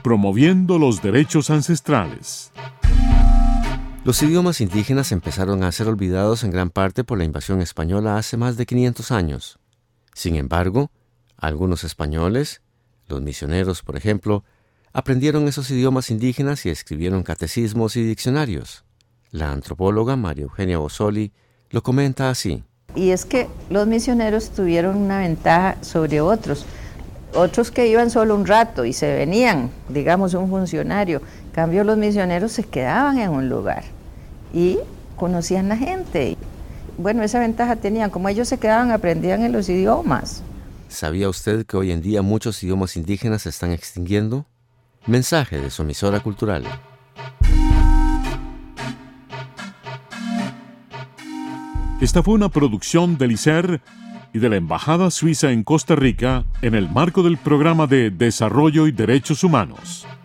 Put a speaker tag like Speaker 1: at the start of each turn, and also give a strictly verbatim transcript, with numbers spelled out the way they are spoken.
Speaker 1: promoviendo los derechos ancestrales.
Speaker 2: Los idiomas indígenas empezaron a ser olvidados en gran parte por la invasión española hace más de quinientos años. Sin embargo, algunos españoles, los misioneros por ejemplo, aprendieron esos idiomas indígenas y escribieron catecismos y diccionarios. La antropóloga María Eugenia Bozzoli lo comenta así.
Speaker 3: Y es que los misioneros tuvieron una ventaja sobre otros. Otros que iban solo un rato y se venían, digamos, un funcionario. En cambio, los misioneros se quedaban en un lugar y conocían la gente. Bueno, esa ventaja tenían. Como ellos se quedaban, aprendían en los idiomas.
Speaker 2: ¿Sabía usted que hoy en día muchos idiomas indígenas se están extinguiendo? Mensaje de su emisora cultural.
Speaker 1: Esta fue una producción del I C E R y de la Embajada Suiza en Costa Rica en el marco del Programa de Desarrollo y Derechos Humanos.